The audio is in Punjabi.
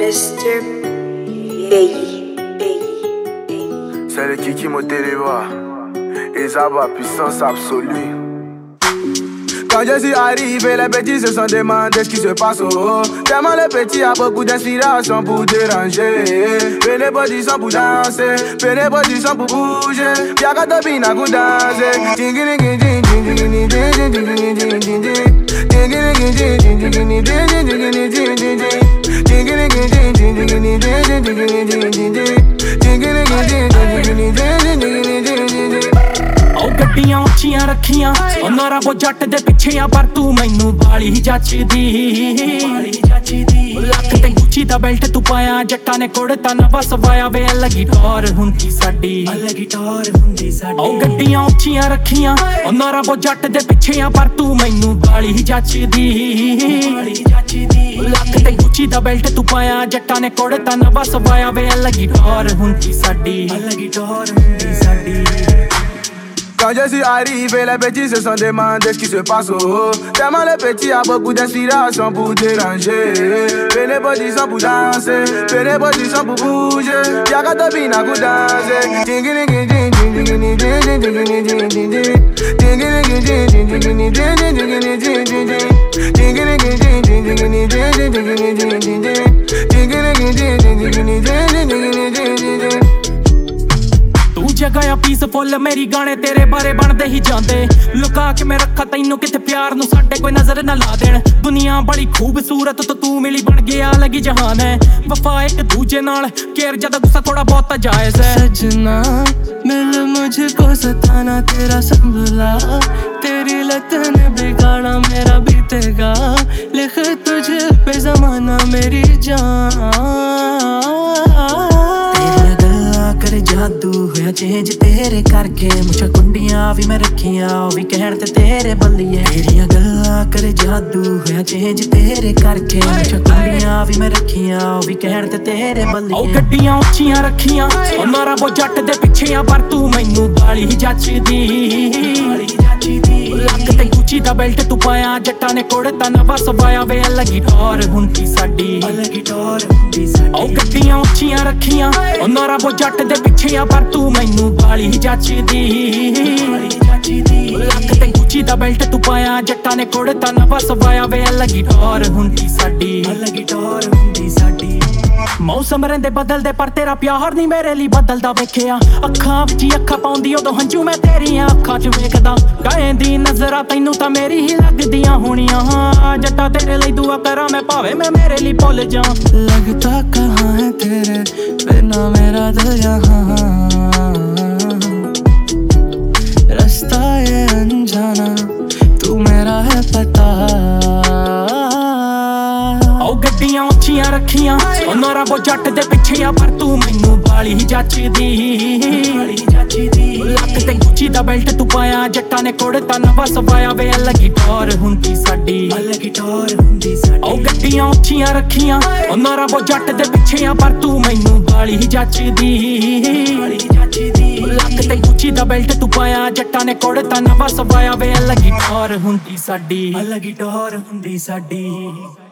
Mr. Baby. C'est le Kiki Moteleva, Ezaba, puissance absolue. Quand je suis arrivé, les petits se sont demandé ce qui se passe au haut. Tellement le petit a beaucoup d'inspiration pour déranger. Venez body sans pour danser, venez body sans pour bouger. Y'a qu'à topina pour danser. ਗੱਡੀਆਂ ਉੱਚੀਆਂ ਰੱਖੀਆਂ ਉਹਨਾਂ ਰੱਬੋ ਜੱਟ ਦੇ ਪਿੱਛੇ ਆ ਪਰ ਤੂੰ ਮੈਨੂੰ ਬਾਲੀ ਜੱਚਦੀ ਲੱਕ ਤੇ ਗੁੱਚੀ ਦਾ ਬੈਲਟ ਤੂੰ ਪਾਇਆ ਜੱਟਾਂ ਨੇ ਕੁੜਤਾ ਨਵਾਂ ਸਵਾਇਆ ਵੇ ਲੱਗੀ ਟੌਰ ਹੁੰਦੀ ਸਾਡੀ ਉਹ ਗੱਡੀਆਂ ਉੱਚੀਆਂ ਰੱਖੀਆਂ ਉਹਨਾਂ ਰੱਬੋ ਜੱਟ ਦੇ ਪਿੱਛੇ ਆ ਪਰ ਤੂੰ ਮੈਨੂੰ ਬਾਲੀ ਜੱਚਦੀ ਲੱਕ ਤੇ ਗੁੱਚੀ ਦਾ ਬੈਲਟ ਤੂੰ ਪਾਇਆ ਜੱਟਾਂ ਨੇ ਕੁੜਤਾ ਨਵਾਂ ਸਵਾਇਆ ਵੇ ਲੱਗੀ ਟੌਰ ਹੁੰਦੀ ਸਾਡੀ Quand je suis arrivé, les petits se sont demandé ce qui se passe au haut. Tellement le petit a beaucoup d'inspiration pour déranger. Venez body sans pour danser, venez body sans pour bouger. Y'a qu'à topina pour danser. ਜਗ੍ਹਾ ਆ ਪੀਸਫੁੱਲ ਮੇਰੀ ਗਾਣੇ ਤੇਰੇ ਬਾਰੇ ਬਣਦੇ ਹੀ ਜਾਂਦੇ ਲੁਕਾ ਕੇ ਮੈਂ ਰੱਖਾ ਤੈਨੂੰ ਕਿਤੇ ਪਿਆਰ ਨੂੰ ਸਾਡੇ ਕੋਈ ਨਜ਼ਰ ਨਾ ਲਾ ਦੇਣ ਦੁਨੀਆ ਬੜੀ ਖੂਬਸੂਰਤ ਤੇ ਤੂੰ ਮਿਲੀ ਬਣ ਗਿਆ ਲੱਗੀ ਜਹਾਨ ਹੈ ਵਫਾ ਇੱਕ ਦੂਜੇ ਨਾਲ ਕੇਰ ਜਦ ਗੁੱਸਾ ਥੋੜਾ ਬਹੁਤ ਜਾਇਜ਼ ਹੈ सजना मिल मुझको सताना तेरा संभला तेरी लत ने बिगाड़ा मेरा बीतेगा लिख तुझे पे जमाना मेरी जान करे जादू होया चेंज तेरे करके मुझे कुंडियां भी मैं रखियां भी कहण ते तेरे बल्लिए तेरियां गल्लां करे जादू होया चेंज तेरे करके मुझे कुंडियां भी मैं रखियां भी कहण ते तेरे बल्लिए ਉਹ ਗੱਡੀਆਂ ਉੱਚੀਆਂ ਰੱਖੀਆਂ ਉਹਨਾਂ ਰੱਬੋ ਜੱਟ ਦੇ ਪਿੱਛੇ ਆ ਪਰ ਤੂੰ ਮੈਨੂੰ ਬਾਲੀ ਜੱਚਦੀ ਲੱਕ ਤੇ ਗੁੱਚੀ ਦਾ ਬੈਲਟ ਤੂੰ ਪਾਇਆ ਜੱਟਾਂ ਨੇ ਕੁੜਤਾ ਨਵਾਂ ਸਵਾਇਆ ਵੇ ਲੱਗੀ ਟੌਰ ਹੁੰਦੀ ਸਾਡੀ ਉਹ ਗੱਡੀਆਂ ਉੱਚੀਆਂ ਰੱਖੀਆਂ ਉਹਨਾਂ ਰੱਬੋ ਜੱਟ ਦੇ ਪਿੱਛੇ ਆ ਪਰ ਤੂੰ ਮੈਨੂੰ ਬਾਲੀ ਜੱਚਦੀ ਲੱਕ ਤੇ ਗੁੱਚੀ ਦਾ ਬੈਲਟ ਤੂੰ ਪਾਇਆ ਜੱਟਾਂ ਨੇ ਕੁੜਤਾ ਨਵਾਂ ਸਵਾਇਆ ਵੇ ਲੱਗੀ ਟੌਰ ਹੁੰਦੀ ਸਾਡੀ ਮੌਸਮ ਰਹਿੰਦੇ ਬਦਲਦੇ ਪਰ ਤੇਰਾ ਪਿਆਰ ਨਹੀਂ ਮੇਰੇ ਲਈ ਬਦਲਦਾ ਵੇਖਿਆ ਅੱਖਾਂ ਵਿੱਚ ਅੱਖਾਂ ਪਾਉਂਦੀ ਉਦੋਂ ਹੰਝੂ ਮੈਂ ਤੇਰੀਆਂ ਅੱਖਾਂ 'ਚ ਵੇਖਦਾ ਗਾਏ ਦੀ ਨਜ਼ਰਾਂ ਤੈਨੂੰ ਤਾਂ ਮੇਰੀ ਹੀ ਲੱਗਦੀਆਂ ਹੋਣੀਆਂ ਜੱਟਾ ਤੇਰੇ ਲਈ ਦੁਆ ਕਰਾਂ ਮੈਂ ਭਾਵੇਂ ਮੈਂ ਮੇਰੇ ਲਈ ਭੁੱਲ ਜਾ लगता कहाँ है तेरे बिना मेरा दिल यहाँ रास्ता ये अनजाना तू मेरा है पता ਉਹ ਗੱਡੀਆਂ ਉੱਚੀਆਂ ਰੱਖੀਆਂ ਉਹਨਾਂ ਰੱਬੋ ਜੱਟ ਦੇ ਪਿੱਛੇ ਆ ਪਰ ਤੂੰ ਮੈਨੂੰ ਬਾਲੀ ਜੱਚਦੀ ਲੱਕ ਤੇ ਗੁੱਚੀ ਦਾ ਬੈਲਟ ਤੂੰ ਪਾਇਆ ਜੱਟਾਂ ਨੇ ਕੁੜਤਾ ਨਵਾਂ ਸਵਾਇਆ ਵੇ ਲੱਗੀ ਟੌਰ ਹੁੰਦੀ ਸਾਡੀ ਉਹ ਗੱਡੀਆਂ ਉੱਚੀਆਂ ਰੱਖੀਆਂ ਉਹਨਾਂ ਰੱਬੋ ਜੱਟ ਦੇ ਪਿੱਛੇ ਆ ਪਰ ਤੂੰ ਮੈਨੂੰ ਬਾਲੀ ਜੱਚਦੀ ਲੱਕ ਤੇ ਗੁੱਚੀ ਦਾ ਬੈਲਟ ਤੂੰ ਪਾਇਆ ਜੱਟਾਂ ਨੇ ਕੁੜਤਾ ਨਵਾਂ ਸਵਾਇਆ ਵੇ ਲੱਗੀ ਟੌਰ ਹੁੰਦੀ ਸਾਡੀ